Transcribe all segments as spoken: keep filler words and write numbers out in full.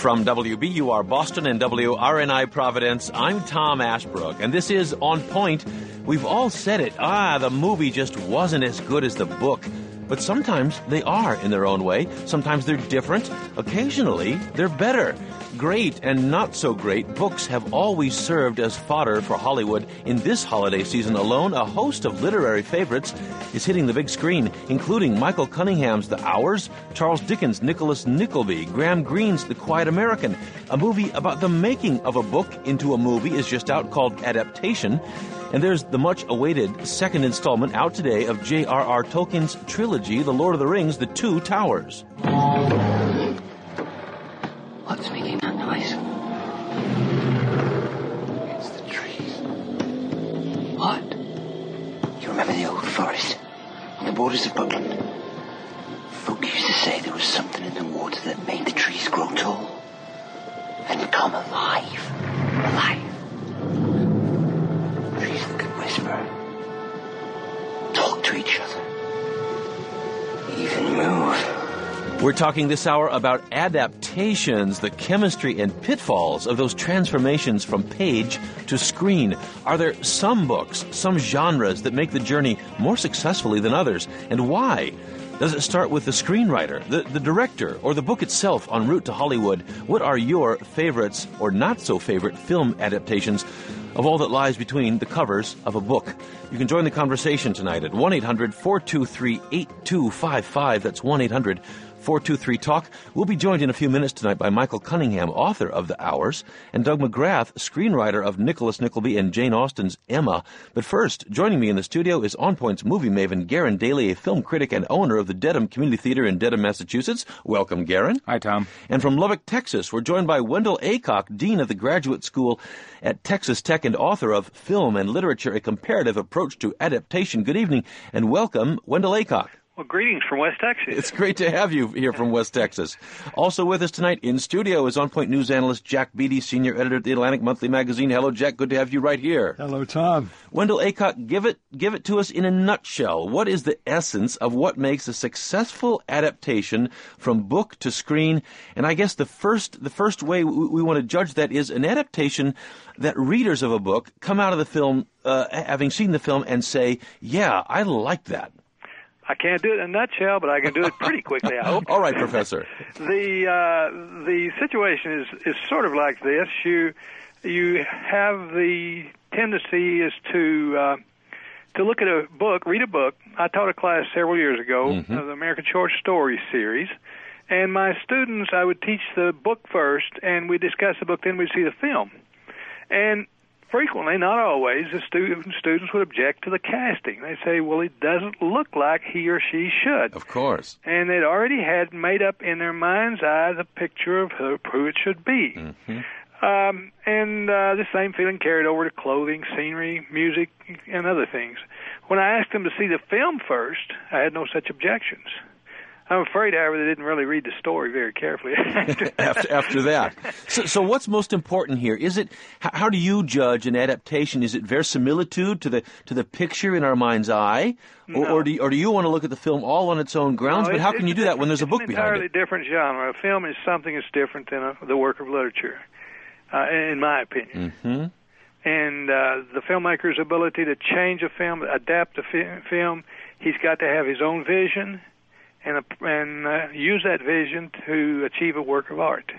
From W B U R Boston and W R N I Providence, I'm Tom Ashbrook, and this is On Point. We've all said it. Ah, the movie just wasn't as good as the book. But sometimes they are in their own way. Sometimes they're different. Occasionally, they're better. Great and not so great books have always served as fodder for Hollywood. In this holiday season alone, a host of literary favorites is hitting the big screen, including Michael Cunningham's The Hours, Charles Dickens' Nicholas Nickleby, Graham Greene's The Quiet American. A movie about the making of a book into a movie is just out, called Adaptation. And there's the much-awaited second installment out today of J R R Tolkien's trilogy, The Lord of the Rings, The Two Towers. What's making that noise? It's the trees. What? You remember the old forest on the borders of Buckland? Folk used to say there was something in the woods that made the trees grow tall and come alive. Alive. Trees that could whisper, talk to each other, even move. We're talking this hour about adaptations, the chemistry and pitfalls of those transformations from page to screen. Are there some books, some genres that make the journey more successfully than others? And why? Does it start with the screenwriter, the, the director, or the book itself en route to Hollywood? What are your favorites or not so favorite film adaptations of all that lies between the covers of a book? You can join the conversation tonight at one eight hundred four two three eight two five five. That's one eight hundred four two three talk. We'll be joined in a few minutes tonight by Michael Cunningham, author of The Hours, and Doug McGrath, screenwriter of Nicholas Nickleby and Jane Austen's Emma. But first, joining me in the studio is On Point's movie maven, Garen Daly, a film critic and owner of the Dedham Community Theater in Dedham, Massachusetts. Welcome, Garen. Hi, Tom. And from Lubbock, Texas, we're joined by Wendell Aycock, Dean of the Graduate School at Texas Tech and author of Film and Literature, A Comparative Approach to Adaptation. Good evening, and welcome, Wendell Aycock. Well, greetings from West Texas. It's great to have you here from West Texas. Also with us tonight in studio is On Point news analyst Jack Beatty, senior editor at the Atlantic Monthly Magazine. Hello, Jack. Good to have you right here. Hello, Tom. Wendell Aycock, give it give it to us in a nutshell. What is the essence of what makes a successful adaptation from book to screen? And I guess the first the first way we, we want to judge that is an adaptation that readers of a book come out of the film, uh, having seen the film, and say, yeah, I like that. I can't do it in a nutshell, but I can do it pretty quickly, I hope. All right, Professor. The uh, the situation is, is sort of like this. You you have the tendency is to uh, to look at a book, read a book. I taught a class several years ago, mm-hmm. of the American Short Story series, and my students, I would teach the book first, and we'd discuss the book, then we'd see the film. And frequently, not always, the student, students would object to the casting. They say, well, it doesn't look like he or she should. Of course. And they'd already had made up in their mind's eye the picture of who, who it should be. Mm-hmm. Um, and uh, the same feeling carried over to clothing, scenery, music, and other things. When I asked them to see the film first, I had no such objections. I'm afraid, however, they didn't really read the story very carefully. after, after that. So, so what's most important here? Is it, how, how do you judge an adaptation? Is it verisimilitude to the to the picture in our mind's eye? Or, No. or, do you, or do you want to look at the film all on its own grounds? No, but how can you do that when there's a book it's behind an it? entirely different genre. A film is something that's different than a, the work of literature, uh, in my opinion. Mm-hmm. And uh, the filmmaker's ability to change a film, adapt a fi- film, he's got to have his own vision and, a, and uh, use that vision to achieve a work of art.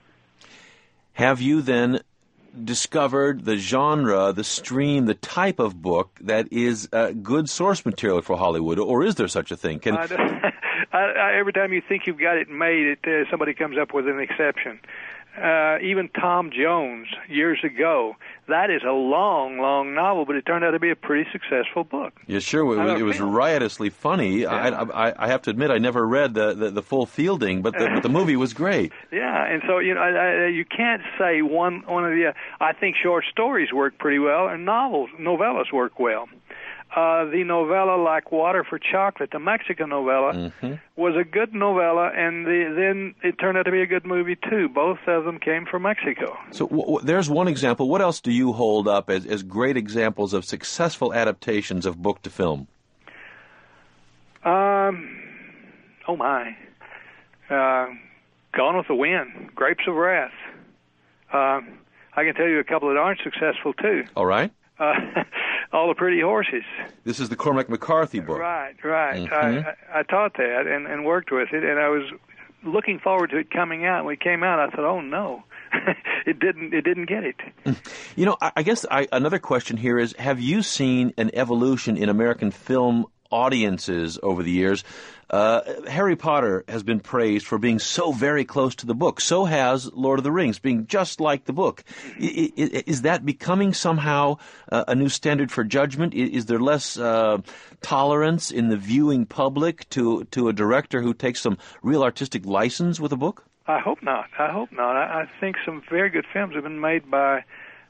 Have you then discovered the genre, the stream, the type of book that is uh, good source material for Hollywood, or is there such a thing? Can I, I, I, every time you think you've got it made, it uh, somebody comes up with an exception. Uh, even Tom Jones, years ago, that is a long, long novel, but it turned out to be a pretty successful book. Yeah, sure. It was, it was riotously funny. Yeah. I, I, I have to admit, I never read the, the, the full Fielding, but the, but the movie was great. Yeah, and so you know, I, I, you can't say one one of the. Uh, I think short stories work pretty well, and novels, novellas work well. Uh, the novella Like Water for Chocolate, the Mexican novella, mm-hmm. was a good novella, and the, then it turned out to be a good movie, too. Both of them came from Mexico. So w- w- there's one example. What else do you hold up as, as great examples of successful adaptations of book to film? Um, oh, my. Uh, Gone with the Wind, Grapes of Wrath. Uh, I can tell you a couple that aren't successful, too. All right. Uh, All the Pretty Horses. This is the Cormac McCarthy book. Right, right. Mm-hmm. I, I, I taught that and, and worked with it, and I was looking forward to it coming out. When it came out, I thought, oh, no. it didn't It didn't get it. You know, I, I guess I, another question here is, have you seen an evolution in American film audiences over the years? Uh, Harry Potter has been praised for being so very close to the book. So has Lord of the Rings, being just like the book. I, I, is that becoming somehow uh, a new standard for judgment? Is, is there less uh, tolerance in the viewing public to, to a director who takes some real artistic license with a book? I hope not. I hope not. I, I think some very good films have been made by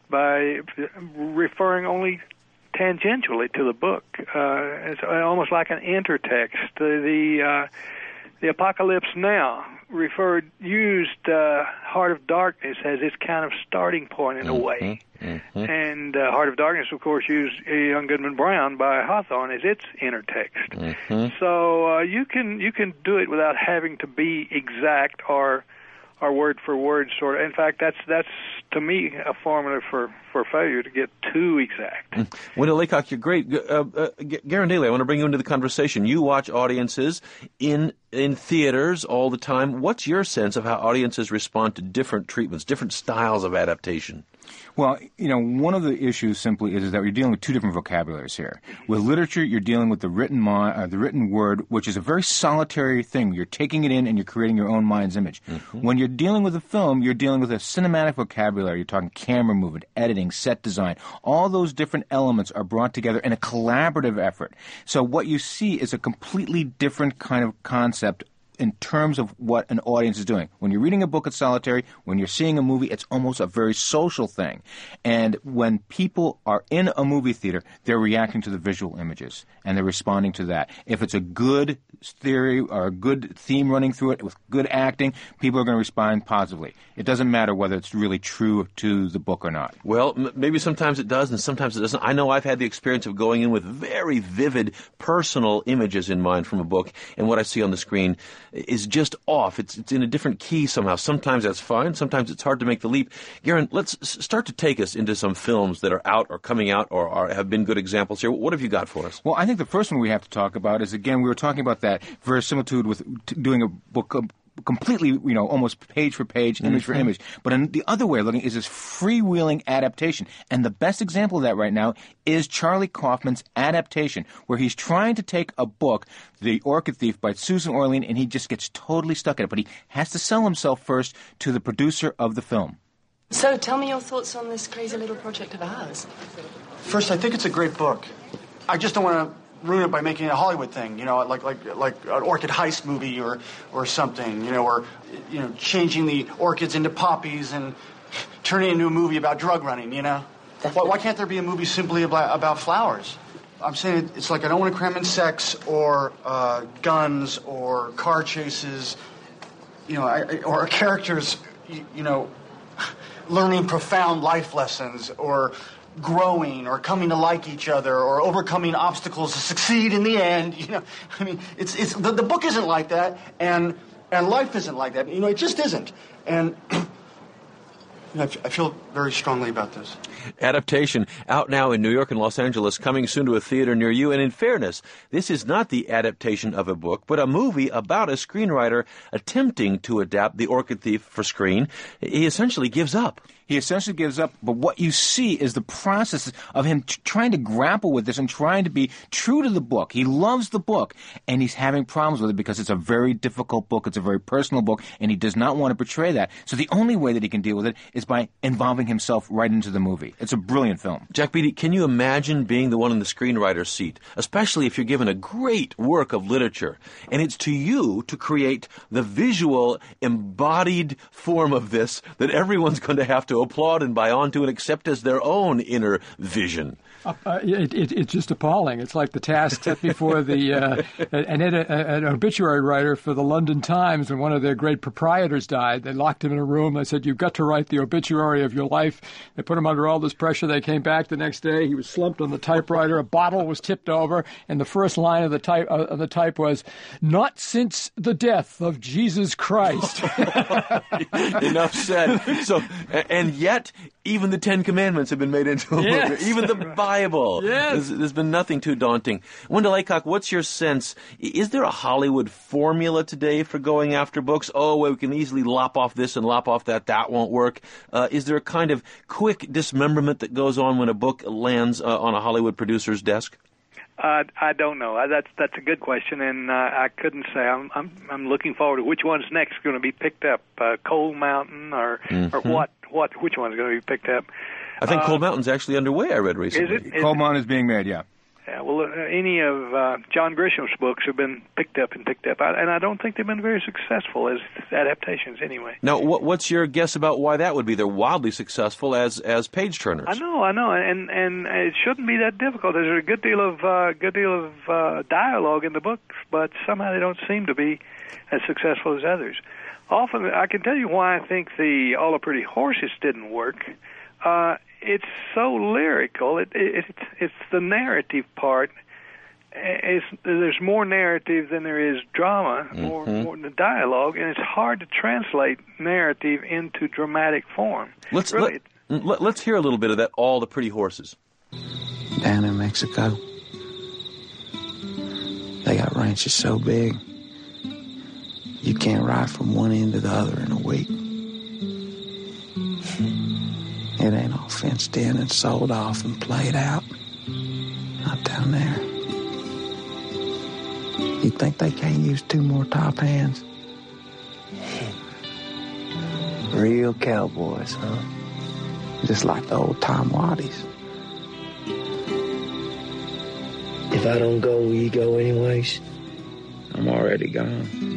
by referring only tangentially to the book. Uh, it's almost like an intertext. The the, uh, the Apocalypse Now referred used uh, Heart of Darkness as its kind of starting point in a way. Mm-hmm. And uh, Heart of Darkness, of course, used Young Goodman Brown by Hawthorne as its intertext. Mm-hmm. So uh, you can you can do it without having to be exact or or word for word sort of. In fact, that's that's to me a formula for, for failure, to get too exact. Wendell Laycock, you're great. Uh, uh, Garen Daly, I want to bring you into the conversation. You watch audiences in in theaters all the time. What's your sense of how audiences respond to different treatments, different styles of adaptation? Well, you know, one of the issues simply is, is that you're dealing with two different vocabularies here. With literature, you're dealing with the written mi- uh, the written word, which is a very solitary thing. You're taking it in and you're creating your own mind's image. Mm-hmm. When you're dealing with a film, you're dealing with a cinematic vocabulary. You're talking camera movement, editing, set design. All those different elements are brought together in a collaborative effort. So what you see is a completely different kind of concept in terms of what an audience is doing. When you're reading a book, it's solitary. When you're seeing a movie, it's almost a very social thing. And when people are in a movie theater, they're reacting to the visual images, and they're responding to that. If it's a good theory or a good theme running through it with good acting, people are going to respond positively. It doesn't matter whether it's really true to the book or not. Well, m- maybe sometimes it does and sometimes it doesn't. I know I've had the experience of going in with very vivid personal images in mind from a book, and what I see on the screen is just off. It's it's in a different key somehow. Sometimes that's fine. Sometimes it's hard to make the leap. Garen, let's s- start to take us into some films that are out or coming out or are, have been good examples here. What have you got for us? Well, I think the first one we have to talk about is, again, we were talking about that verisimilitude with t- doing a book um, completely, you know, almost page for page, image mm-hmm. for image. But in the other way of looking is this freewheeling adaptation. And the best example of that right now is Charlie Kaufman's adaptation, where he's trying to take a book, The Orchid Thief by Susan Orlean, and he just gets totally stuck in it. But he has to sell himself first to the producer of the film. So tell me your thoughts on this crazy little project of ours. First, I think it's a great book. I just don't want to ruin it by making it a Hollywood thing, you know, like like like an orchid heist movie or or something, you know, or you know, changing the orchids into poppies and turning it into a movie about drug running, you know. Why, why can't there be a movie simply about about flowers? I'm saying it's like I don't want to cram in sex or uh, guns or car chases, you know, I, or characters, you, you know, learning profound life lessons or growing or coming to like each other or overcoming obstacles to succeed in the end. You know, I mean, it's it's the, the book isn't like that, and and life isn't like that. You know, it just isn't. And you know, I, f- I feel very strongly about this. Adaptation out now in New York and Los Angeles, coming soon to a theater near you. And in fairness, this is not the adaptation of a book, but a movie about a screenwriter attempting to adapt The Orchid Thief for screen. He essentially gives up. He essentially gives up, but what you see is the process of him t- trying to grapple with this and trying to be true to the book. He loves the book, and he's having problems with it because it's a very difficult book. It's a very personal book, and he does not want to portray that. So the only way that he can deal with it is by involving himself right into the movie. It's a brilliant film. Jack Beatty, can you imagine being the one in the screenwriter's seat, especially if you're given a great work of literature, and it's to you to create the visual, embodied form of this that everyone's going to have to applaud and buy onto and accept as their own inner vision? Uh, uh, it, it, it's just appalling. It's like the task set before the uh, an, an, an obituary writer for the London Times when one of their great proprietors died. They locked him in a room. They said, "You've got to write the obituary of your life." They put him under all this pressure. They came back the next day. He was slumped on the typewriter. A bottle was tipped over, and the first line of the type uh, of the type was, "Not since the death of Jesus Christ." Enough said. So, and yet, even the Ten Commandments have been made into a Yes. movie. Even the Bible. Yes. There's, there's been nothing too daunting. Wendell Aycock, what's your sense? Is there a Hollywood formula today for going after books? Oh, well, we can easily lop off this and lop off that. That won't work. Uh, is there a kind of quick dismemberment that goes on when a book lands uh, on a Hollywood producer's desk? Uh, I don't know. Uh, That's that's a good question, and uh, I couldn't say. I'm I'm I'm looking forward to which one's next going to be picked up, uh, Cold Mountain or Mm-hmm. or what what which one's going to be picked up. I think Uh, Cold Mountain's actually underway, I read recently. Is it? Is Cold Mountain is being made, yeah. Yeah, well, uh, any of uh, John Grisham's books have been picked up and picked up, I, and I don't think they've been very successful as adaptations anyway. Now, what, what's your guess about why that would be? They're wildly successful as as page turners. I know, I know, and and it shouldn't be that difficult. There's a good deal of uh, good deal of uh, dialogue in the books, but somehow they don't seem to be as successful as others. Often, I can tell you why I think the All the Pretty Horses didn't work. Uh, it's so lyrical. It, it, it's it's the narrative part. It's, there's more narrative than there is drama, mm-hmm. more more than dialogue, and it's hard to translate narrative into dramatic form. Let's really, let, let, let's hear a little bit of that. All the Pretty Horses. Down in Mexico, they got ranches so big you can't ride from one end to the other in a week. It ain't all fenced in and sold off and played out. Not down there. You think they can't use two more top hands? Real cowboys, huh? Just like the old Tom Waddies. If I don't go, will you go anyways? I'm already gone.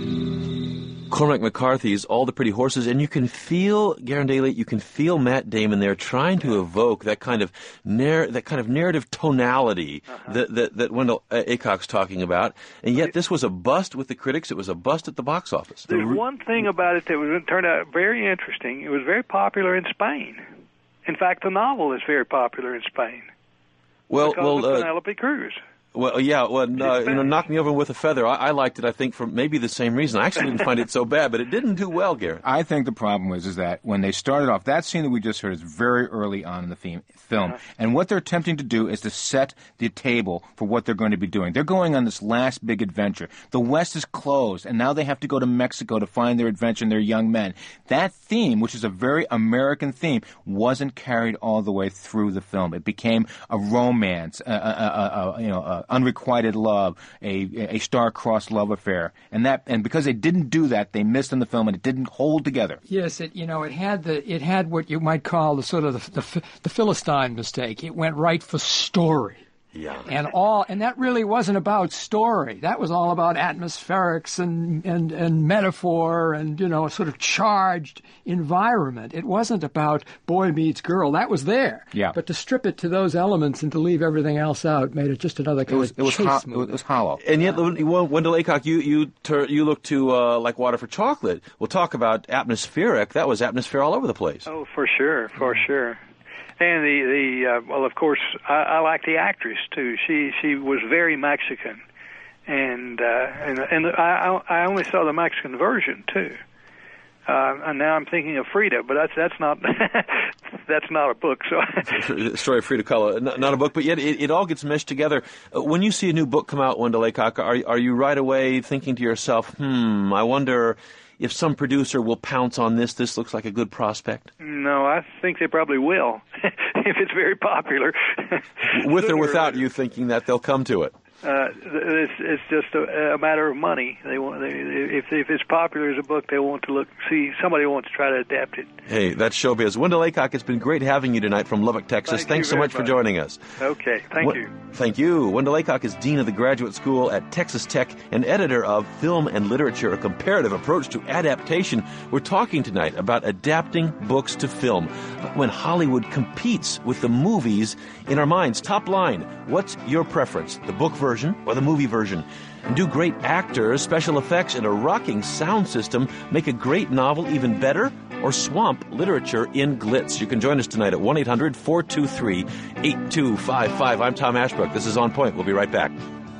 Cormac McCarthy's All the Pretty Horses, and you can feel, Garandale, you can feel Matt Damon there trying to evoke that kind of narr- that kind of narrative tonality uh-huh. that, that, that Wendell Aycock's talking about, and yet this was a bust with the critics. It was a bust at the box office. There's re- one thing about it that was, turned out very interesting. It was very popular in Spain. In fact, the novel is very popular in Spain. Well, because well, of uh, Penelope Cruz. Well, yeah, well, uh, you know, knock me over with a feather. I, I liked it, I think, for maybe the same reason. I actually didn't find it so bad, but it didn't do well, Garrett. I think the problem was is that when they started off, that scene that we just heard is very early on in the theme, film, uh-huh. and what they're attempting to do is to set the table for what they're going to be doing. They're going on this last big adventure. The West is closed, and now they have to go to Mexico to find their adventure and their young men. That theme, which is a very American theme, wasn't carried all the way through the film. It became a romance, a, a, a, a, you know, a unrequited love, a, a star-crossed love affair, and that, and because they didn't do that, they missed in the film, and it didn't hold together. Yes, it you know it had the it had what you might call the sort of the the, the Philistine mistake. It went right for story. Yeah. And all and that really wasn't about story. That was all about atmospherics and, and, and metaphor and, you know, a sort of charged environment. It wasn't about boy meets girl. That was there. Yeah. But to strip it to those elements and to leave everything else out made it just another kind it was, of it was chase ho- movie. It was hollow. And yet, Wendell Aycock, you you ter- you look to uh, Like Water for Chocolate. We'll talk about atmospheric. That was atmosphere all over the place. Oh, for sure, for sure. And the the uh, well, of course, I, I like the actress too. She she was very Mexican, and uh, and and I I only saw the Mexican version too. Uh, and now I'm thinking of Frida, but that's that's not that's not a book. So Story of Frida Kahlo, not, not a book, but yet it, it all gets meshed together. Uh, when you see a new book come out, Wendell Aycock, are are you right away thinking to yourself, hmm, I wonder if some producer will pounce on this? This looks like a good prospect. No, I think they probably will if it's very popular. With or without you thinking that they'll come to it. Uh, it's it's just a, a matter of money. They want they, if if it's popular as a book, they want to look see somebody wants to try to adapt it. Hey, that's showbiz. Wendell Aycock, it's been great having you tonight from Lubbock, Texas. Thank Thanks so much, much for joining us. Okay, thank what, you. Thank you. Wendell Aycock is Dean of the Graduate School at Texas Tech and editor of Film and Literature, a comparative approach to adaptation. We're talking tonight about adapting books to film, when Hollywood competes with the movies in our minds. Top line, what's your preference, the book version or the movie version? And do great actors, special effects, and a rocking sound system make a great novel even better? Or swamp literature in glitz? You can join us tonight at one eight hundred four two three eight two five five. I'm Tom Ashbrook. This is On Point. We'll be right back.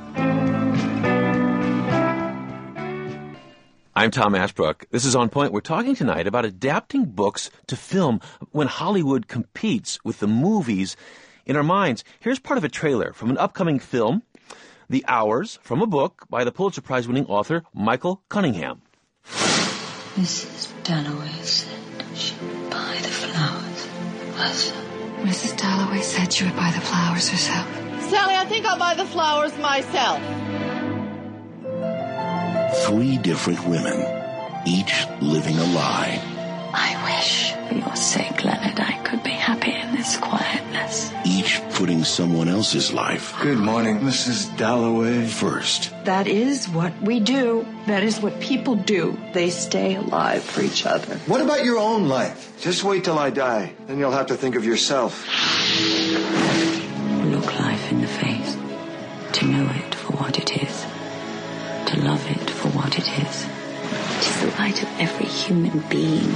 I'm Tom Ashbrook. This is On Point. We're talking tonight about adapting books to film when Hollywood competes with the movies in our minds. Here's part of a trailer from an upcoming film, The Hours, from a book by the Pulitzer Prize-winning author Michael Cunningham. Missus Dalloway said she would buy the flowers herself. Missus Dalloway said she would buy the flowers herself. Sally, I think I'll buy the flowers myself. Three different women, each living a lie. I wish, for your sake, Leonard, I could be happy in this quietness. Each putting someone else's life. Good morning, Missus Dalloway. First. That is what we do. That is what people do. They stay alive for each other. What about your own life? Just wait till I die. Then you'll have to think of yourself. Look life in the face. To know it for what it is. To love it for what it is. It is the right of every human being.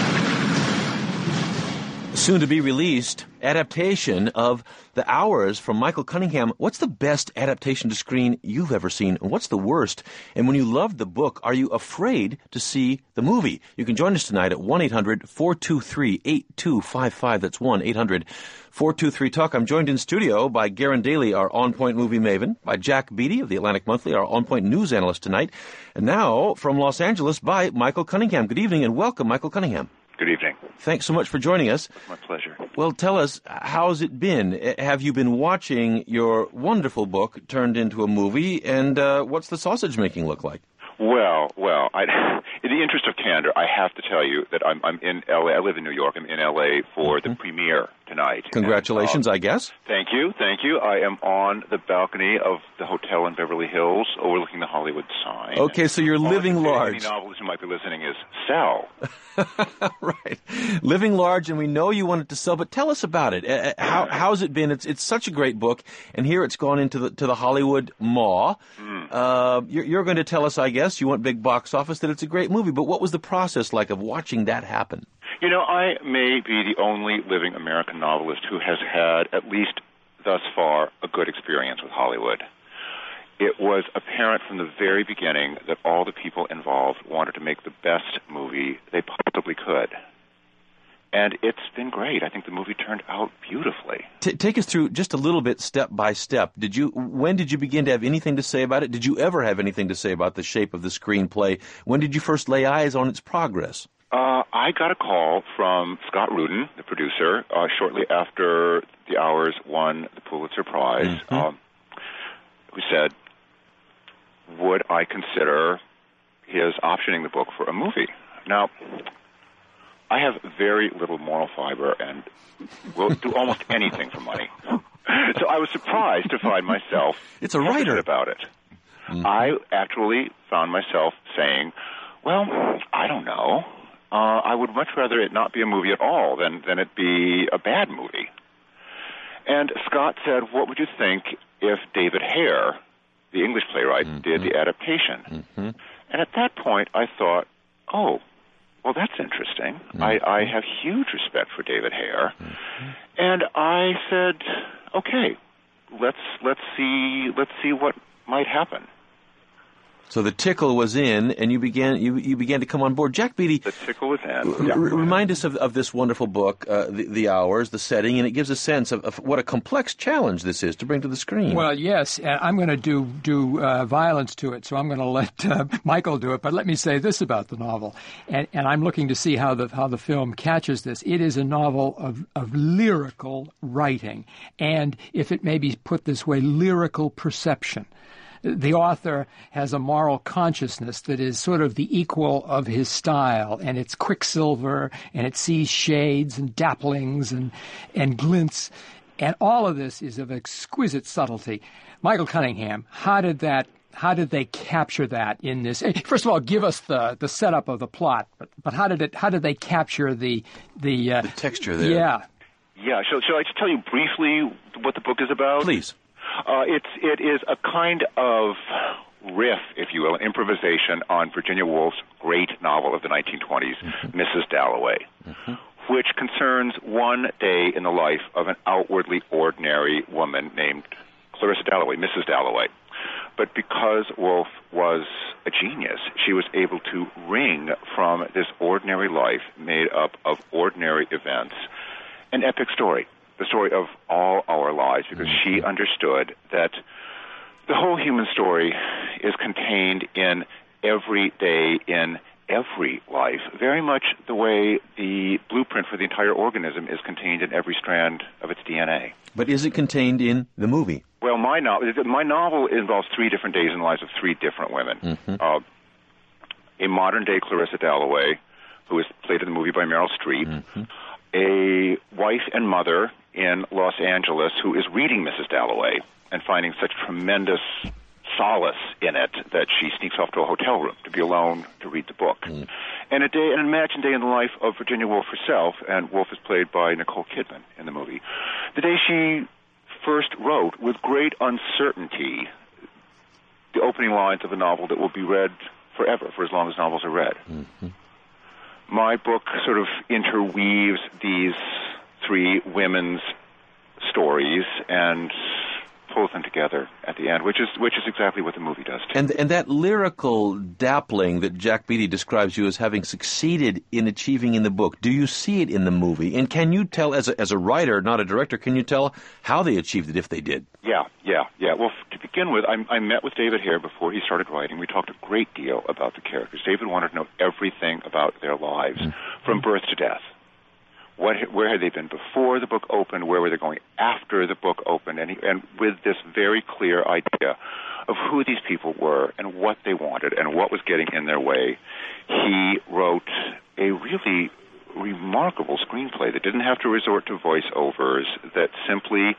Soon to be released adaptation of The Hours from Michael Cunningham. What's the best adaptation to screen you've ever seen, and what's the worst? And when you loved the book, are you afraid to see the movie? You can join us tonight at one eight hundred four two three eight two five five. That's one eight hundred four two three talk. I'm joined in studio by Garen Daly, our On Point movie maven, by Jack Beatty of the Atlantic Monthly, our On Point news analyst tonight, and now from Los Angeles by Michael Cunningham. Good evening and welcome, Michael Cunningham. Good evening. Thanks so much for joining us. My pleasure. Well, tell us, how's it been? Have you been watching your wonderful book turned into a movie, and uh, what's the sausage making look like? Well, well, I, in the interest of candor, I have to tell you that I'm, I'm in L A. I live in New York. I'm in L A for mm-hmm. the premiere tonight. Congratulations, and, uh, I guess. Thank you, thank you. I am on the balcony of the hotel in Beverly Hills, overlooking the Hollywood sign. Okay, so you're All living large. Any novelist who might be listening is sell. Right, living large, and we know you wanted to sell. But tell us about it. Uh, how, how's it been? It's it's such a great book, and here it's gone into the to the Hollywood maw. Mm. Uh, you're, you're going to tell us, I guess, you want big box office, that it's a great movie. But what was the process like of watching that happen? You know, I may be the only living American novelist who has had, at least thus far, a good experience with Hollywood. It was apparent from the very beginning that all the people involved wanted to make the best movie they possibly could. And it's been great. I think the movie turned out beautifully. T- take us through just a little bit, step by step. Did you? When did you begin to have anything to say about it? Did you ever have anything to say about the shape of the screenplay? When did you first lay eyes on its progress? Uh, I got a call from Scott Rudin, the producer, uh, shortly after The Hours won the Pulitzer Prize, mm-hmm. um, who said, would I consider his optioning the book for a movie? Now, I have very little moral fiber and will do almost anything for money. So I was surprised to find myself it's a writer about it. Mm-hmm. I actually found myself saying, well, I don't know. Uh, I would much rather it not be a movie at all than, than it be a bad movie. And Scott said, what would you think if David Hare, the English playwright, mm-hmm. did the adaptation? Mm-hmm. And at that point, I thought, oh, well, that's interesting. Mm-hmm. I, I have huge respect for David Hare. Mm-hmm. And I said, okay, let's let's see let's see what might happen. So the tickle was in, and you began you, you began to come on board. Jack Beatty, the tickle was in. R- Yeah. remind us of, of this wonderful book, uh, the, the Hours, the setting, and it gives a sense of, of what a complex challenge this is to bring to the screen. Well, yes, and I'm going to do do uh, violence to it, so I'm going to let uh, Michael do it. But let me say this about the novel, and, and I'm looking to see how the how the film catches this. It is a novel of of lyrical writing, and if it may be put this way, lyrical perception. The author has a moral consciousness that is sort of the equal of his style, and it's quicksilver, and it sees shades and dapplings and, and glints, and all of this is of exquisite subtlety. Michael Cunningham, how did that? How did they capture that in this? First of all, give us the, the setup of the plot, but, but how did it? How did they capture the the, uh, the texture there? Yeah, yeah. Shall, shall I just tell you briefly what the book is about? Please. Uh, it's it is a kind of riff, if you will, an improvisation on Virginia Woolf's great novel of the nineteen twenties, mm-hmm. Missus Dalloway, mm-hmm. which concerns one day in the life of an outwardly ordinary woman named Clarissa Dalloway, Missus Dalloway. But because Woolf was a genius, she was able to wring from this ordinary life made up of ordinary events an epic story. The story of all our lives, because she understood that the whole human story is contained in every day, in every life, very much the way the blueprint for the entire organism is contained in every strand of its D N A. But is it contained in the movie? Well, my novel, my novel involves three different days in the lives of three different women. Mm-hmm. Uh, a modern-day Clarissa Dalloway, who is played in the movie by Meryl Streep, mm-hmm. a wife and mother in Los Angeles who is reading Missus Dalloway and finding such tremendous solace in it that she sneaks off to a hotel room to be alone to read the book. Mm. And a day, an imagined day in the life of Virginia Woolf herself, and Woolf is played by Nicole Kidman in the movie. The day she first wrote, with great uncertainty, the opening lines of a novel that will be read forever, for as long as novels are read. Mm-hmm. My book sort of interweaves these three women's stories and pulls them together at the end, which is which is exactly what the movie does too. And and that lyrical dappling that Jack Beatty describes you as having succeeded in achieving in the book, do you see it in the movie? And can you tell, as a, as a writer, not a director, can you tell how they achieved it if they did? Yeah, yeah, yeah. Well, to begin with, I, I met with David Hare before he started writing. We talked a great deal about the characters. David wanted to know everything about their lives, mm-hmm. from birth to death. What, where had they been before the book opened? Where were they going after the book opened? And, he, and with this very clear idea of who these people were and what they wanted and what was getting in their way, he wrote a really remarkable screenplay that didn't have to resort to voiceovers, that simply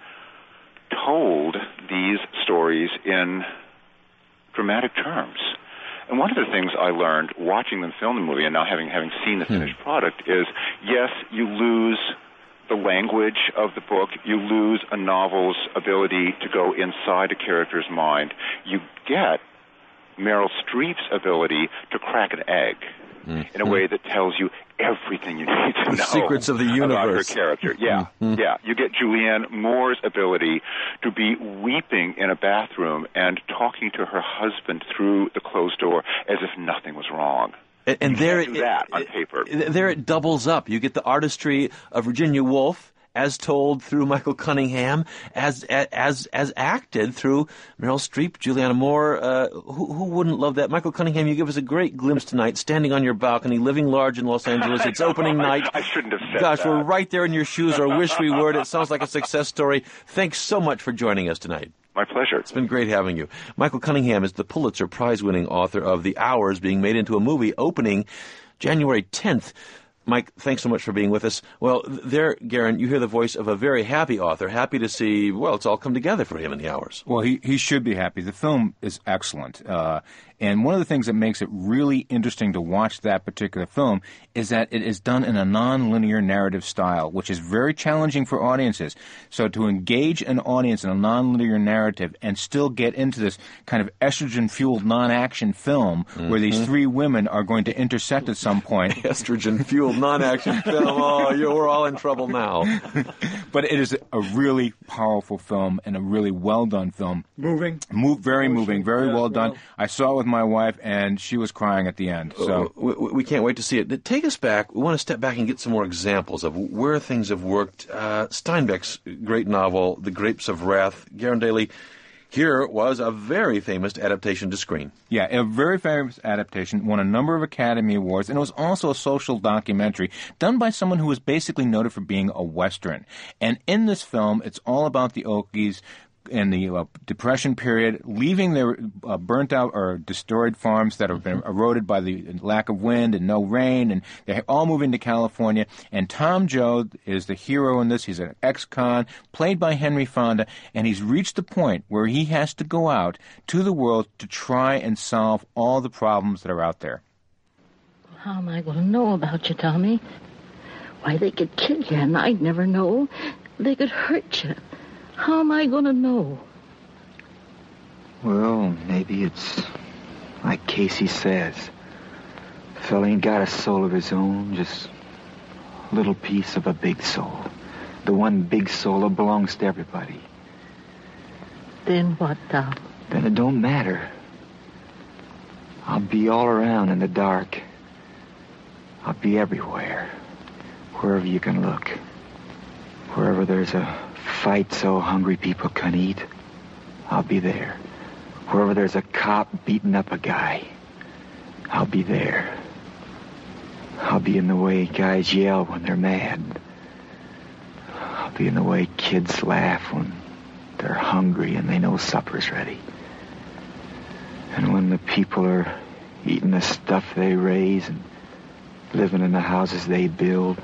told these stories in dramatic terms. And one of the things I learned watching them film the movie and now having having seen the finished product is, yes, you lose the language of the book. You lose a novel's ability to go inside a character's mind. You get Meryl Streep's ability to crack an egg mm-hmm. in a way that tells you everything you need to know. Secrets of the universe. About her character. Yeah, mm-hmm. yeah. You get Julianne Moore's ability to be weeping in a bathroom and talking to her husband through the closed door as if nothing was wrong. And, and you there can't do that on paper. There it doubles up. You get the artistry of Virginia Woolf, as told through Michael Cunningham, as as as acted through Meryl Streep, Julianne Moore. Uh, who, who wouldn't love that? Michael Cunningham, you give us a great glimpse tonight, standing on your balcony, living large in Los Angeles. It's opening night. I shouldn't have said Gosh, that. we're right there in your shoes, or wish we were. It sounds like a success story. Thanks so much for joining us tonight. My pleasure. It's been great having you. Michael Cunningham is the Pulitzer Prize-winning author of The Hours, being made into a movie opening January tenth. Mike, thanks so much for being with us. Well, there, Garen, you hear the voice of a very happy author, happy to see, well, it's all come together for him in The Hours. Well, he, he should be happy. The film is excellent. Uh, and one of the things that makes it really interesting to watch that particular film is that it is done in a non-linear narrative style, which is very challenging for audiences. So to engage an audience in a non-linear narrative and still get into this kind of estrogen-fueled non-action film mm-hmm. where these three women are going to intersect at some point. Estrogen-fueled non-action film. Oh, you're, we're all in trouble now. But it is a really powerful film and a really well-done film. Moving. Move, very moving, very yeah, well done. well. I saw it with with my wife, and she was crying at the end. So we, we can't wait to see it. Take us back. We want to step back and get some more examples of where things have worked. Uh, Steinbeck's great novel, The Grapes of Wrath. Garen Daly, here was a very famous adaptation to screen. Yeah, a very famous adaptation, won a number of Academy Awards, and it was also a social documentary done by someone who was basically noted for being a Western. And in this film, it's all about the Okies in the uh, Depression period, leaving their uh, burnt-out or destroyed farms that have been eroded by the lack of wind and no rain, and they're all moving to California. And Tom Joad is the hero in this. He's an ex-con, played by Henry Fonda, and he's reached the point where he has to go out to the world to try and solve all the problems that are out there. How am I going to know about you, Tommy? Why, they could kill you, and I'd never know. They could hurt you. How am I going to know? Well, maybe it's like Casey says. The fella ain't got a soul of his own, just a little piece of a big soul. The one big soul that belongs to everybody. Then what, Tom? Then it don't matter. I'll be all around in the dark. I'll be everywhere. Wherever you can look. Wherever there's a fight so hungry people can eat, I'll be there. Wherever there's a cop beating up a guy, I'll be there. I'll be in the way guys yell when they're mad. I'll be in the way kids laugh when they're hungry and they know supper's ready. And when the people are eating the stuff they raise and living in the houses they build,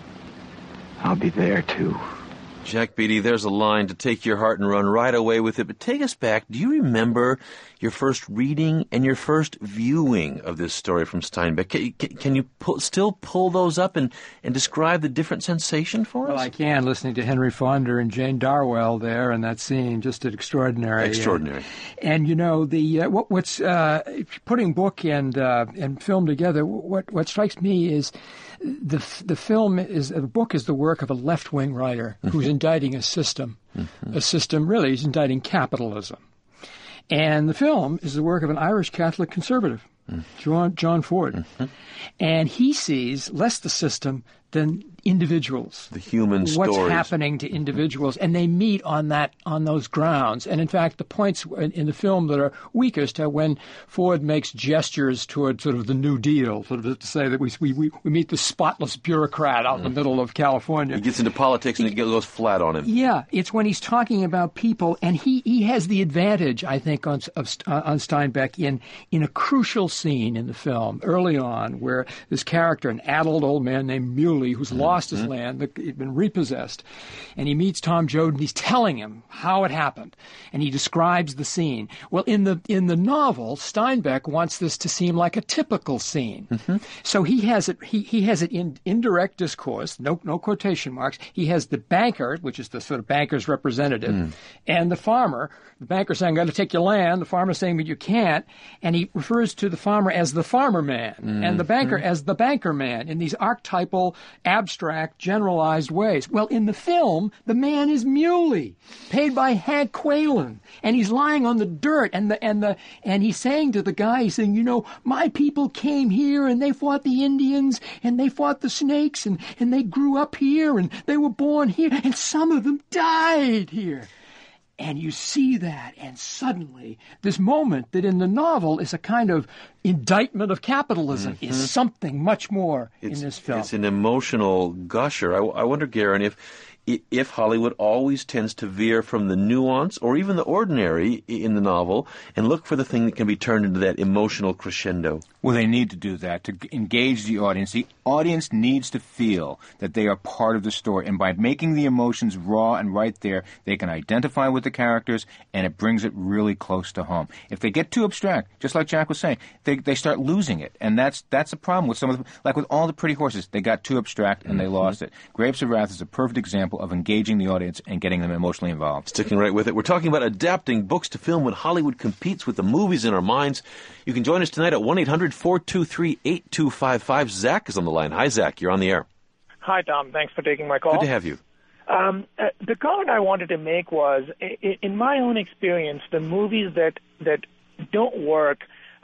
I'll be there too. Jack Beatty, there's a line to take your heart and run right away with it. But take us back. Do you remember your first reading and your first viewing of this story from Steinbeck? Can, can, can you pull, still pull those up and, and describe the different sensation for us? Well, I can, listening to Henry Fonda and Jane Darwell there in that scene. Just extraordinary. Extraordinary. And, and you know, the uh, what, what's uh, putting book and uh, and film together, what, what strikes me is the the film is the book is the work of a left-wing writer who's indicting a system, mm-hmm. a system really he's indicting capitalism, and the film is the work of an Irish Catholic conservative, mm-hmm. John John Ford, mm-hmm. and he sees less the system than individuals, the human what's stories. What's happening to individuals, and they meet on that on those grounds. And in fact, the points in, in the film that are weakest are when Ford makes gestures toward sort of the New Deal, sort of to say that we we we meet the spotless bureaucrat out mm. in the middle of California. He gets into politics and it goes flat on him. Yeah, it's when he's talking about people, and he, he has the advantage, I think, on of, uh, on Steinbeck in in a crucial scene in the film early on, where this character, an adult old man named Muley, who's mm. lost his mm-hmm. land, he'd been repossessed, and he meets Tom Joad, and he's telling him how it happened, and he describes the scene. Well, in the in the novel, Steinbeck wants this to seem like a typical scene, mm-hmm. so he has it. He, he has it in indirect discourse, no no quotation marks. He has the banker, which is the sort of banker's representative, mm. and the farmer. The banker saying, "I'm going to take your land." The farmer saying, "But you can't," and he refers to the farmer as the farmer man, mm-hmm. and the banker as the banker man in these archetypal, abstract, generalized ways. Well, in the film, the man is Muley, paid by Hank Quaylen, and he's lying on the dirt, and the and the and he's saying to the guy, he's saying, "You know, my people came here, and they fought the Indians, and they fought the snakes, and and they grew up here, and they were born here, and some of them died here." And you see that, and suddenly this moment that in the novel is a kind of indictment of capitalism mm-hmm. is something much more it's, in this film. It's an emotional gusher. I, I wonder, Garen, if if Hollywood always tends to veer from the nuance or even the ordinary in the novel and look for the thing that can be turned into that emotional crescendo. Well, they need to do that to engage the audience. The audience needs to feel that they are part of the story, and by making the emotions raw and right there, they can identify with the characters, and it brings it really close to home. If they get too abstract, just like Jack was saying, they they start losing it, and that's that's a problem with some of them. Like with All the Pretty Horses, they got too abstract and mm-hmm. they lost it. Grapes of Wrath is a perfect example of engaging the audience and getting them emotionally involved. Sticking right with it, we're talking about adapting books to film when Hollywood competes with the movies in our minds. You can join us tonight at one eight hundred four two three eight two five five. Zach is on the line. Hi, Zach. You're on the air. Hi, Tom. Thanks for taking my call. Good to have you. Um, uh, the comment I wanted to make was, I- in my own experience, the movies that, that don't work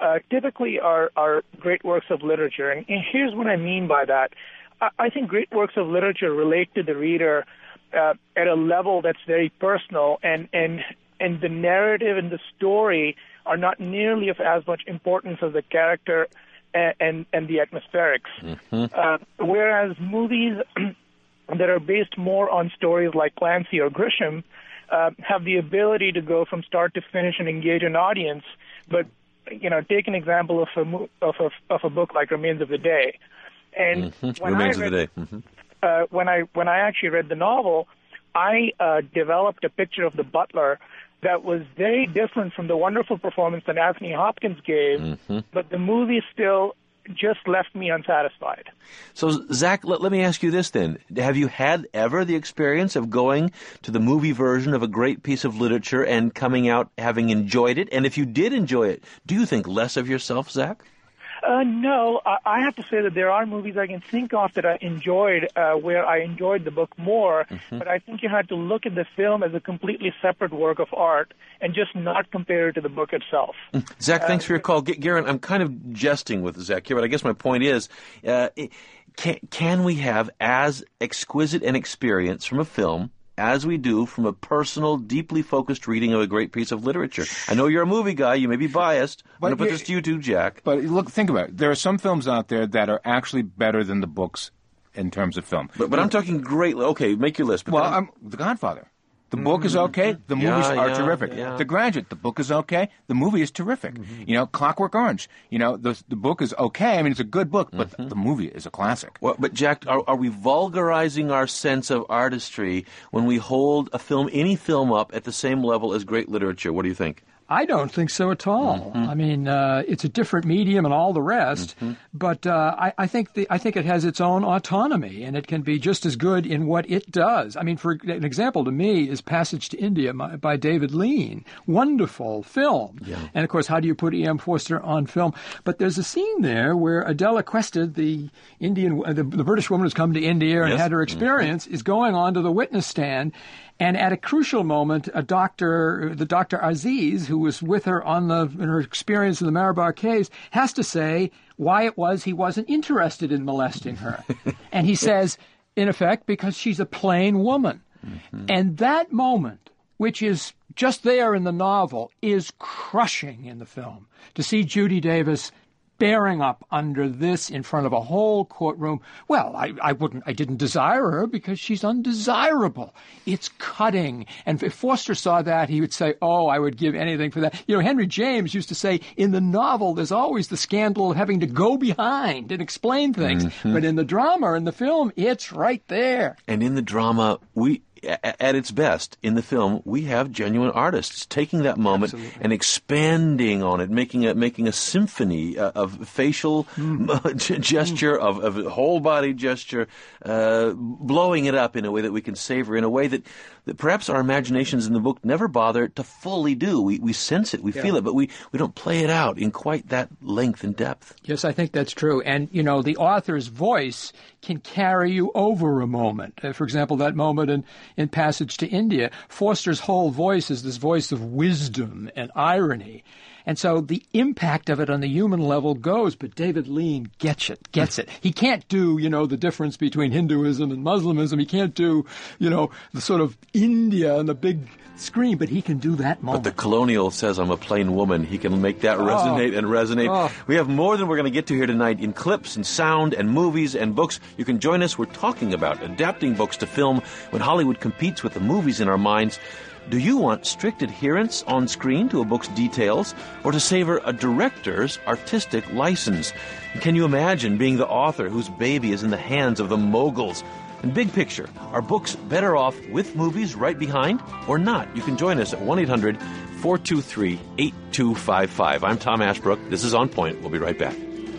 uh, typically are, are great works of literature. And, and here's what I mean by that. I, I think great works of literature relate to the reader uh, at a level that's very personal, and, and, and the narrative and the story are not nearly of as much importance as the character and, and, and the atmospherics. Mm-hmm. Uh, whereas movies that are based more on stories like Clancy or Grisham uh, have the ability to go from start to finish and engage an audience. But, you know, take an example of a, mo- of a, of a book like Remains of the Day. And mm-hmm. when Remains I read, of the Day. Mm-hmm. uh, when I when I actually read the novel, I uh, developed a picture of the butler that was very different from the wonderful performance that Anthony Hopkins gave, mm-hmm. but the movie still just left me unsatisfied. So, Zach, let, let me ask you this then. Have you had ever the experience of going to the movie version of a great piece of literature and coming out having enjoyed it? And if you did enjoy it, do you think less of yourself, Zach? Uh, no, I, I have to say that there are movies I can think of that I enjoyed, uh, where I enjoyed the book more, mm-hmm. but I think you had to look at the film as a completely separate work of art and just not compare it to the book itself. Zach, uh, thanks for your call. G- Garen, I'm kind of jesting with Zach here, but I guess my point is, uh, can, can we have as exquisite an experience from a film as we do from a personal, deeply focused reading of a great piece of literature? I know you're a movie guy. You may be biased. I'm going to put this to you too, Jack. But look, think about it. There are some films out there that are actually better than the books in terms of film. But, but I'm talking great. Okay, make your list. But well, I'm, The Godfather. The book is okay. The movies yeah, are yeah, terrific. Yeah. The Graduate. The book is okay. The movie is terrific. Mm-hmm. You know, Clockwork Orange. You know, the the book is okay. I mean, it's a good book, but mm-hmm. the movie is a classic. Well, but Jack, are, are we vulgarizing our sense of artistry when we hold a film, any film, up at the same level as great literature? What do you think? I don't think so at all. Mm-hmm. I mean, uh, it's a different medium and all the rest, mm-hmm. but uh, I, I think the, I think it has its own autonomy, and it can be just as good in what it does. I mean, for an example to me is Passage to India by, by David Lean. Wonderful film. Yeah. And, of course, how do you put E M. Forster on film? But there's a scene there where Adela Quested, the Indian, the, the British woman who's come to India and yes. had her experience, mm-hmm. is going on to the witness stand. And at a crucial moment, a doctor, the Doctor Aziz, who was with her on the in her experience in the Marabar Caves, has to say why it was he wasn't interested in molesting her. And he says, in effect, because she's a plain woman. Mm-hmm. And that moment, which is just there in the novel, is crushing in the film. To see Judy Davis bearing up under this in front of a whole courtroom. Well, I, I wouldn't, I didn't desire her because she's undesirable. It's cutting. And if Forster saw that, he would say, oh, I would give anything for that. You know, Henry James used to say, in the novel, there's always the scandal of having to go behind and explain things. Mm-hmm. But in the drama, in the film, it's right there. And in the drama, we... at its best, in the film, we have genuine artists taking that moment Absolutely. And expanding on it, making a making a symphony uh, of facial mm. gesture, mm. of, of whole body gesture, uh, blowing it up in a way that we can savor, in a way that, that perhaps our imaginations in the book never bother to fully do. We we sense it, we yeah. feel it, but we, we don't play it out in quite that length and depth. Yes, I think that's true. And, you know, the author's voice can carry you over a moment. Uh, for example, that moment in In Passage to India, Forster's whole voice is this voice of wisdom and irony. And so the impact of it on the human level goes, but David Lean gets it, gets it. He can't do, you know, the difference between Hinduism and Muslimism. He can't do, you know, the sort of India and the big screen, but he can do that moment. But the colonial says, I'm a plain woman. He can make that resonate oh. and resonate. Oh. We have more than we're going to get to here tonight in clips and sound and movies and books. You can join us. We're talking about adapting books to film when Hollywood competes with the movies in our minds. Do you want strict adherence on screen to a book's details, or to savor a director's artistic license? And can you imagine being the author whose baby is in the hands of the moguls? And big picture, are books better off with movies right behind or not? You can join us at one eight hundred four two three eight two five five. I'm Tom Ashbrook. This is On Point. We'll be right back.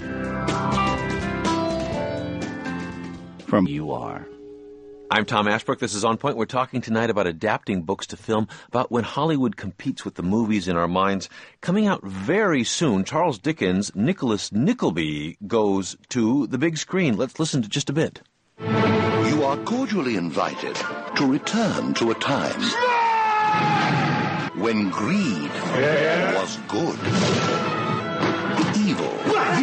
From you are. I'm Tom Ashbrook. This is On Point. We're talking tonight about adapting books to film, about when Hollywood competes with the movies in our minds. Coming out very soon, Charles Dickens' Nicholas Nickleby goes to the big screen. Let's listen to just a bit. You are cordially invited to return to a time when greed was good.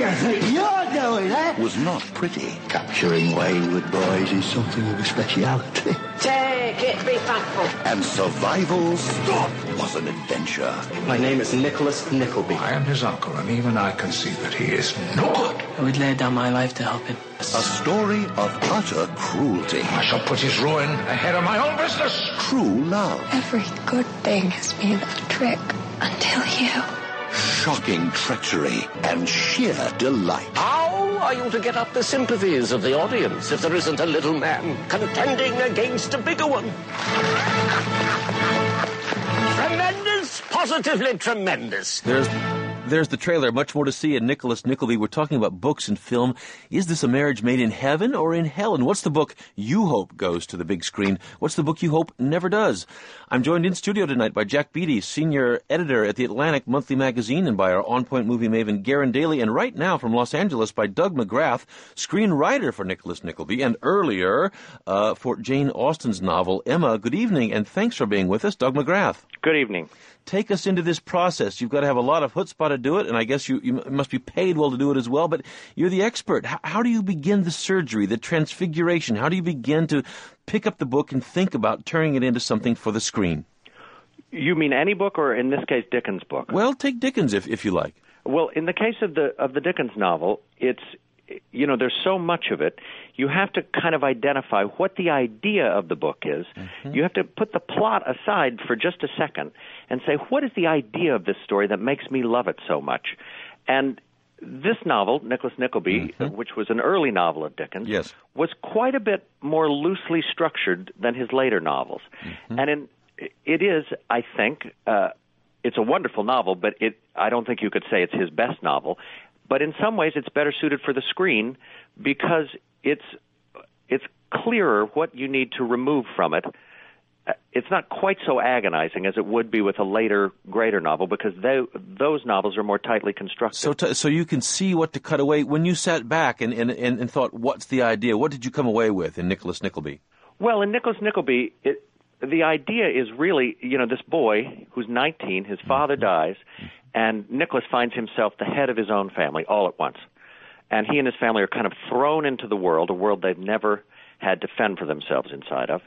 you think you're doing, eh? was not pretty. Capturing wayward boys is something of a speciality. Take it, be thankful. And survival was an adventure. My name is Nicholas Nickleby. I am his uncle, and even I can see that he is no good. I would lay down my life to help him. A story of utter cruelty. I shall put his ruin ahead of my own business. True love. Every good thing has been a trick until you. Shocking treachery and sheer delight. How are you to get up the sympathies of the audience if there isn't a little man contending against a bigger one? Tremendous, positively tremendous. There's There's the trailer. Much more to see. And Nicholas Nickleby, we're talking about books and film. Is this a marriage made in heaven or in hell? And what's the book you hope goes to the big screen? What's the book you hope never does? I'm joined in studio tonight by Jack Beatty, senior editor at the Atlantic Monthly Magazine, and by our on-point movie maven, Garen Daly, and right now from Los Angeles by Doug McGrath, screenwriter for Nicholas Nickleby, and earlier uh, for Jane Austen's novel, Emma. Good evening, and thanks for being with us, Doug McGrath. Good evening. Take us into this process. You've got to have a lot of chutzpah to do it, and I guess you, you must be paid well to do it as well, but you're the expert. How, how do you begin the surgery, the transfiguration? How do you begin to pick up the book and think about turning it into something for the screen? You mean any book, or in this case, Dickens' book? Well, take Dickens if, if you like. Well, in the case of the of the Dickens novel, it's, you know, there's so much of it, you have to kind of identify what the idea of the book is. Mm-hmm. You have to put the plot aside for just a second and say, what is the idea of this story that makes me love it so much? And this novel, Nicholas Nickleby, mm-hmm. which was an early novel of Dickens, yes. was quite a bit more loosely structured than his later novels. Mm-hmm. And in, it is, I think, uh, it's a wonderful novel, but it I don't think you could say it's his best novel. But in some ways, it's better suited for the screen because it's it's clearer what you need to remove from it. It's not quite so agonizing as it would be with a later, greater novel because they, those novels are more tightly constructed. So t- so you can see what to cut away. When you sat back and, and, and, and thought, what's the idea? What did you come away with in Nicholas Nickleby? Well, in Nicholas Nickleby, it, the idea is really, you know, this boy who's nineteen, his father mm-hmm. dies, and Nicholas finds himself the head of his own family all at once. And he and his family are kind of thrown into the world, a world they've never had to fend for themselves inside of.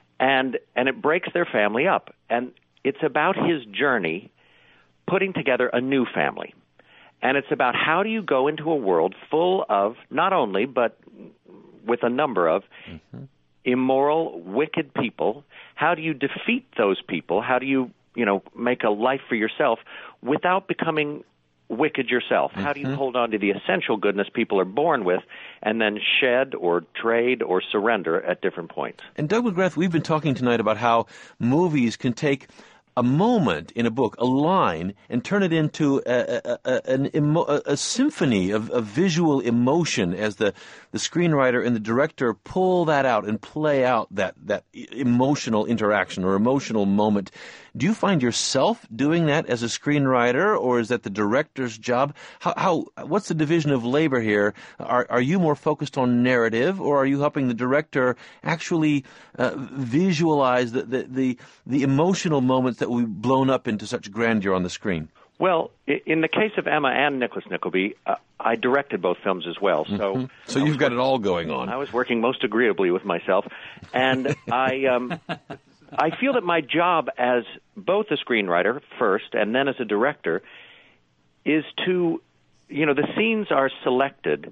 And and it breaks their family up. And it's about his journey putting together a new family. And it's about how do you go into a world full of not only, but with a number of mm-hmm. immoral, wicked people. How do you defeat those people? How do you, you know, make a life for yourself without becoming wicked yourself? Mm-hmm. How do you hold on to the essential goodness people are born with and then shed or trade or surrender at different points? And Doug McGrath, we've been talking tonight about how movies can take a moment in a book, a line, and turn it into a, a, a, an emo, a, a symphony of, of visual emotion as the, the screenwriter and the director pull that out and play out that, that emotional interaction or emotional moment. Do you find yourself doing that as a screenwriter, or is that the director's job? How, how what's the division of labor here? Are, are you more focused on narrative, or are you helping the director actually uh, visualize the, the, the, the emotional moments that will be blown up into such grandeur on the screen? Well, in the case of Emma and Nicholas Nickleby, uh, I directed both films as well. So, mm-hmm. so you've got it all going on. I was working most agreeably with myself, and I. Um, I feel that my job as both a screenwriter first and then as a director is to, you know, the scenes are selected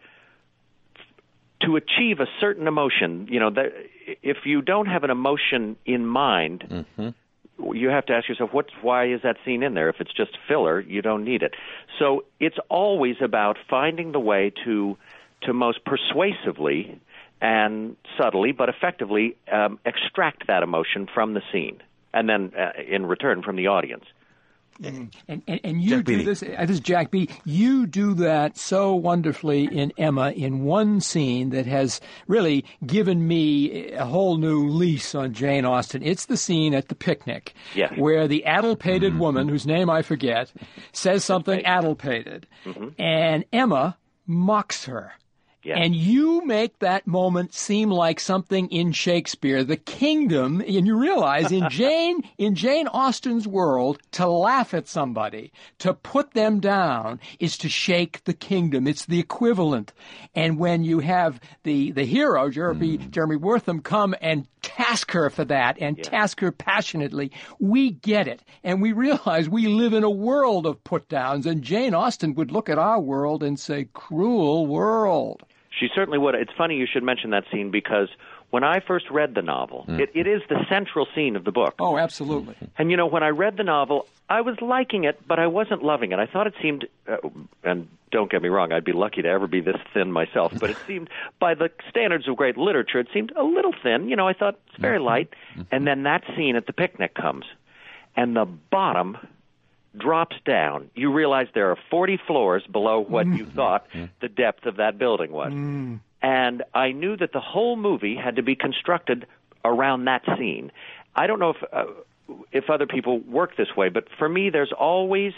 to achieve a certain emotion. You know, that if you don't have an emotion in mind, mm-hmm. you have to ask yourself, what's, why is that scene in there? If it's just filler, you don't need it. So it's always about finding the way to to most persuasively and subtly, but effectively, um, extract that emotion from the scene, and then uh, in return from the audience. And, and, and you Jack do Beatty. this, uh, this is Jack B. You do that so wonderfully in Emma in one scene that has really given me a whole new lease on Jane Austen. It's the scene at the picnic yes. where the addlepated mm-hmm. woman, whose name I forget, says something addlepated, mm-hmm. and Emma mocks her. Yeah. And you make that moment seem like something in Shakespeare, the kingdom, and you realize in Jane, in Jane Austen's world, to laugh at somebody, to put them down, is to shake the kingdom. It's the equivalent. And when you have the, the hero, Jeremy, mm. Jeremy Wortham, come and task her for that and yeah. task her passionately, we get it. And we realize we live in a world of put-downs, and Jane Austen would look at our world and say, cruel world. She certainly would. It's funny you should mention that scene because when I first read the novel, mm. it, it is the central scene of the book. Oh, absolutely. And, you know, when I read the novel, I was liking it, but I wasn't loving it. I thought it seemed, uh, and don't get me wrong, I'd be lucky to ever be this thin myself, but it seemed, by the standards of great literature, it seemed a little thin. You know, I thought it's very light. And then that scene at the picnic comes, and the bottom drops down. You realize there are forty floors below what mm. you thought the depth of that building was. Mm. And I knew that the whole movie had to be constructed around that scene. I don't know if uh, if other people work this way, but for me there's always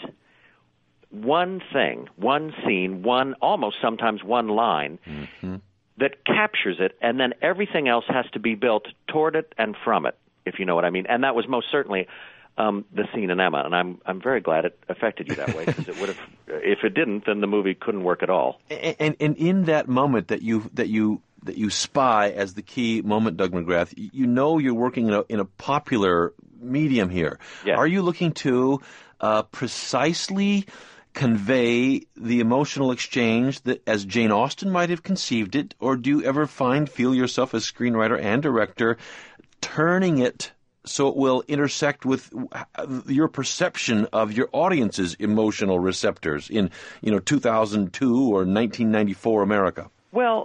one thing, one scene, one almost sometimes one line mm-hmm. that captures it, and then everything else has to be built toward it and from it, if you know what I mean. And that was most certainly Um, the scene in Emma, and I'm I'm very glad it affected you that way, because it would have, if it didn't, then the movie couldn't work at all. And, and and in that moment that you that you that you spy as the key moment, Doug McGrath, you know you're working in a in a popular medium here. Yes. Are you looking to uh, precisely convey the emotional exchange that as Jane Austen might have conceived it, or do you ever find feel yourself as screenwriter and director turning it so it will intersect with your perception of your audience's emotional receptors in, you know, two thousand two or nineteen ninety-four America? Well,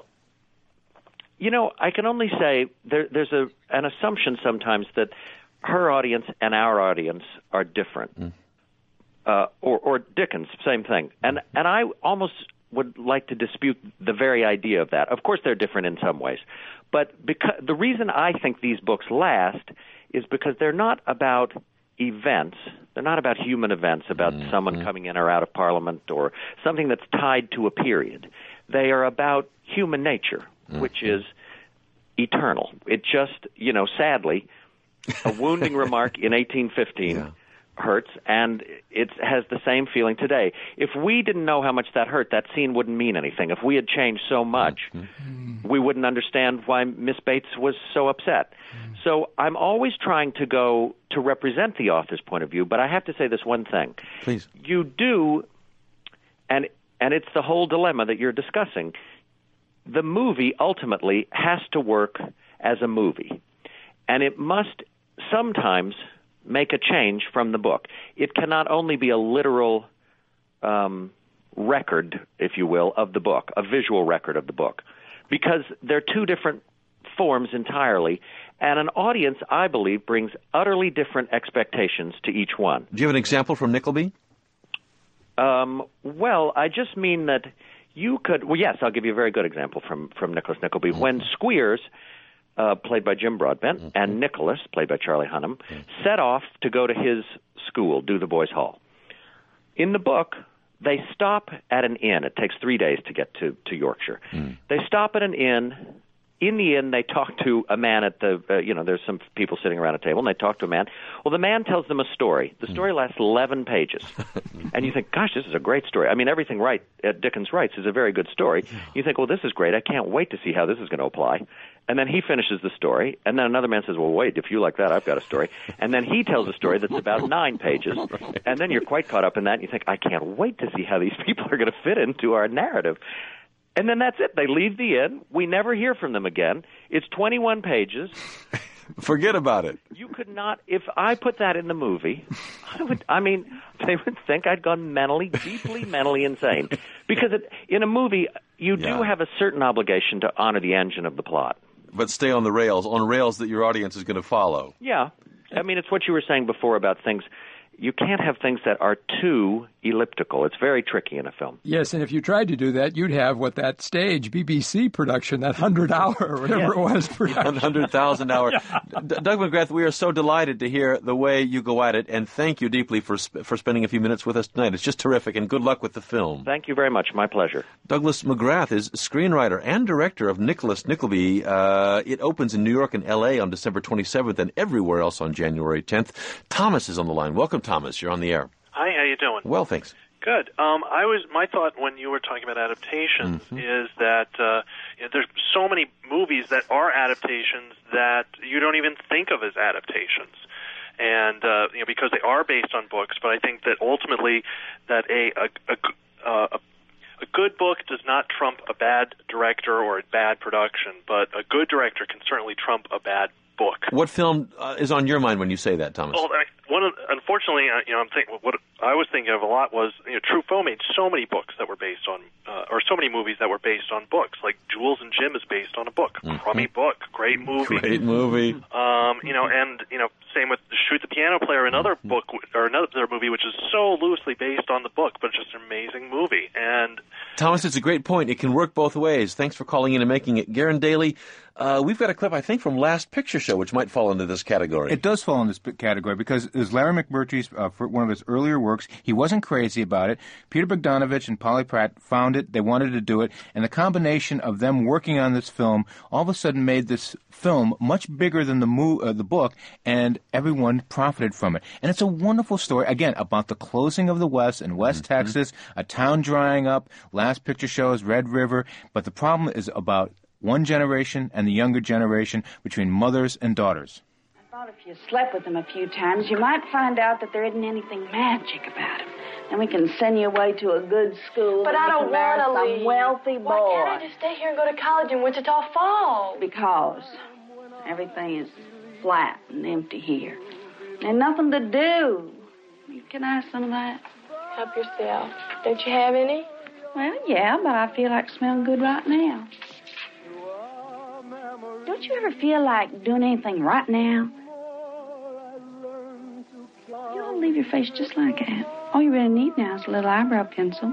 you know, I can only say there, there's a, an assumption sometimes that her audience and our audience are different. Mm. Uh, or, or Dickens, same thing. And, and I almost would like to dispute the very idea of that. Of course, they're different in some ways. But because, the reason I think these books last is because they're not about events. They're not about human events, about mm-hmm. someone coming in or out of Parliament or something that's tied to a period. They are about human nature, mm-hmm. which is eternal. It just, you know, sadly, a wounding remark in eighteen fifteen yeah. hurts, and it has the same feeling today. If we didn't know how much that hurt, that scene wouldn't mean anything. If we had changed so much, mm-hmm. we wouldn't understand why Miss Bates was so upset. Mm-hmm. So I'm always trying to go to represent the author's point of view, but I have to say this one thing. Please. You do, and and it's the whole dilemma that you're discussing. The movie ultimately has to work as a movie, and it must sometimes make a change from the book. It cannot only be a literal um, record, if you will, of the book, a visual record of the book, because they're two different forms entirely, and an audience, I believe, brings utterly different expectations to each one. Do you have an example from Nickleby? Um, well, I just mean that you could, well, yes, I'll give you a very good example from, from Nicholas Nickleby. Mm-hmm. When Squeers, Uh, played by Jim Broadbent, mm-hmm. and Nicholas, played by Charlie Hunnam, mm-hmm. set off to go to his school, Do the Boys Hall. In the book, they stop at an inn. It takes three days to get to, to Yorkshire. Mm. They stop at an inn. In the inn, they talk to a man at the, uh, you know, there's some people sitting around a table, and they talk to a man. Well, the man tells them a story. The story mm. lasts eleven pages. And you think, gosh, this is a great story. I mean, everything right, uh, Dickens writes is a very good story. You think, well, this is great. I can't wait to see how this is going to apply. And then he finishes the story, and then another man says, well, wait, if you like that, I've got a story. And then he tells a story that's about nine pages, and then you're quite caught up in that, and you think, I can't wait to see how these people are going to fit into our narrative. And then that's it. They leave the inn. We never hear from them again. It's twenty-one pages. Forget about it. You could not, if I put that in the movie, I would, I mean, they would think I'd gone mentally, deeply mentally insane. Because it, in a movie, you yeah. do have a certain obligation to honor the engine of the plot. But stay on the rails, on rails that your audience is going to follow. Yeah. I mean, it's what you were saying before about things. You can't have things that are too elliptical. It's very tricky in a film. Yes, and if you tried to do that, you'd have what that stage B B C production, that hundred hour or whatever Yeah. it was production. one hundred thousand hour. Yeah. D- Doug McGrath, we are so delighted to hear the way you go at it, and thank you deeply for sp- for spending a few minutes with us tonight. It's just terrific, and good luck with the film. Thank you very much. My pleasure. Douglas McGrath is screenwriter and director of Nicholas Nickleby. Uh, it opens in New York and L A on December twenty-seventh and everywhere else on January tenth. Thomas is on the line. Welcome, Thomas. You're on the air. Hi, how you doing? Well, thanks. Good. Um, I was my thought when you were talking about adaptations Mm-hmm. is that uh, you know, there's so many movies that are adaptations that you don't even think of as adaptations, and uh, you know because they are based on books. But I think that ultimately that a a, a, a a good book does not trump a bad director or a bad production, but a good director can certainly trump a bad book. What film uh, is on your mind when you say that, Thomas? Well, I, one of, unfortunately, uh, you know, I'm thinking what I was thinking of a lot was, you know, Truffaut made so many books that were based on, uh, or so many movies that were based on books. Like Jules and Jim is based on a book, Mm-hmm. crummy book, great movie, Great movie. Um, you know, and you know, same with Shoot the Piano Player, another Mm-hmm. book or another movie which is so loosely based on the book, but just an amazing movie. And Thomas, it's a great point. It can work both ways. Thanks for calling in and making it. Garen Daly, uh, we've got a clip, I think, from Last Picture Show, which might fall into this category. It does fall in this category because it was Larry McMurtry's, uh, for one of his earlier works. He wasn't crazy about it. Peter Bogdanovich and Polly Pratt found it. They wanted to do it. And the combination of them working on this film all of a sudden made this film much bigger than the mo- uh, the book, and everyone profited from it. And it's a wonderful story, again, about the closing of the West in West Mm-hmm. Texas, a town drying up. Last Picture Show is Red River. But the problem is about one generation and the younger generation, between mothers and daughters. I thought if you slept with them a few times, you might find out that there isn't anything magic about them. Then we can send you away to a good school. But and I you don't can marry want to some leave. wealthy boy. Why can't I just stay here and go to college in Wichita Falls? Because everything is flat and empty here. There's nothing to do. Can I have some of that? Help yourself. Don't you have any? Well, yeah, but I feel like smelling good right now. Don't you ever feel like doing anything right now? You ought to leave your face just like that. All you really need now is a little eyebrow pencil.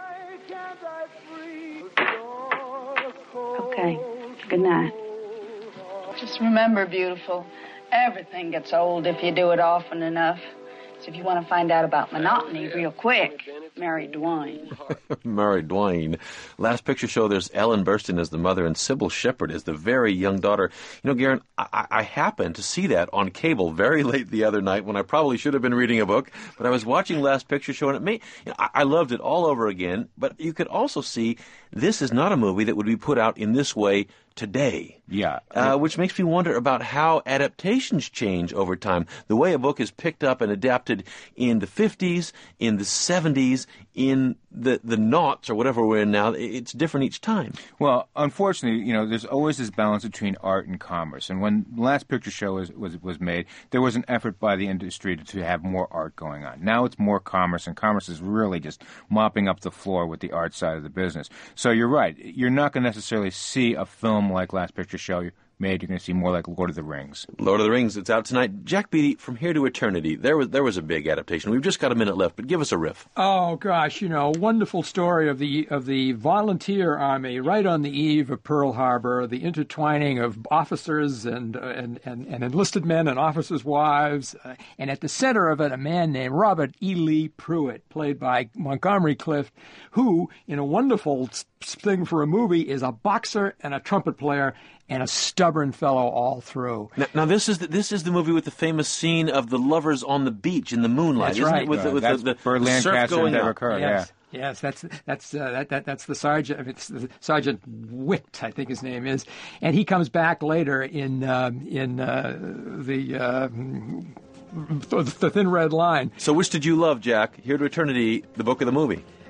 Okay. Good night. Just remember, beautiful, everything gets old if you do it often enough. So if you want to find out about monotony real quick, marry Dwayne. Mary Dwayne. Last Picture Show, there's Ellen Burstyn as the mother and Sybil Shepherd as the very young daughter. You know, Garen, I, I happened to see that on cable very late the other night when I probably should have been reading a book, but I was watching Last Picture Show, and it made, you know, I, I loved it all over again, but you could also see this is not a movie that would be put out in this way today. Yeah. Uh, which makes me wonder about how adaptations change over time. The way a book is picked up and adapted in the fifties, in the seventies, in the the noughts or whatever we're in now, it's different each time. Well, unfortunately, you know, there's always this balance between art and commerce. And when the Last Picture Show was, was, was made, there was an effort by the industry to, to have more art going on. Now it's more commerce, and commerce is really just mopping up the floor with the art side of the business. So you're right. You're not going to necessarily see a film like Last Picture Show made. You're going to see more like Lord of the Rings. Lord of the Rings, it's out tonight. Jack Beatty, From Here to Eternity. There was there was a big adaptation. We've just got a minute left, but give us a riff. Oh gosh, you know, wonderful story of the of the volunteer army right on the eve of Pearl Harbor, the intertwining of officers and uh, and, and and enlisted men and officers' wives, uh, and at the center of it, a man named Robert E. Lee Pruitt, played by Montgomery Clift, who, in a wonderful thing for a movie, is a boxer and a trumpet player and a stubborn fellow all through. Now, now this is the, this is the movie with the famous scene of the lovers on the beach in the moonlight. That's isn't right. it? With, Uh, the, with that's the, the, Burt the surf Lancaster going and Deborah up. Kerr, Yes. yeah. Yes, that's that's uh, that, that that's the sergeant. I mean, it's the Sergeant Witt, I think his name is, and he comes back later in um, in uh, the uh, the Thin Red Line. So, which did you love, Jack? Here to Eternity, the book or the movie?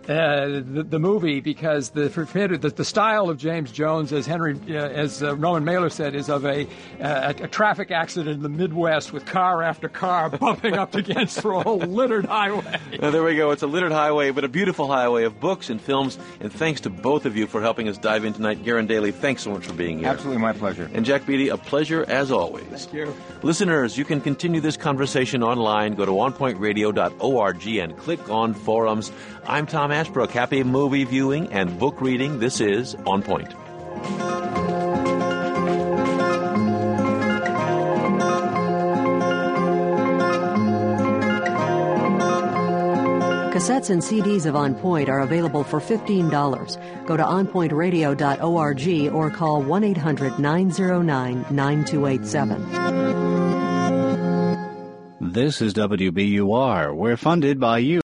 uh, the, the movie because the, the the style of James Jones, as Henry, uh, as uh, Roman Mailer said, is of a, uh, a traffic accident in the Midwest with car after car bumping up against a whole littered highway. Uh, there we go. It's a littered highway, but a beautiful highway of books and films. And thanks to both of you for helping us dive in tonight. Garen Daly, thanks so much for being here. Absolutely my pleasure. And Jack Beatty, a pleasure as always. Thank you. Listeners, you can continue this conversation online. Go to on point radio dot org and click on forums. I'm Tom Ashbrook. Happy movie viewing and book reading. This is On Point. Cassettes and C Ds of On Point are available for fifteen dollars. Go to on point radio dot org or call one eight hundred nine oh nine nine two eight seven. This is W B U R. We're funded by you.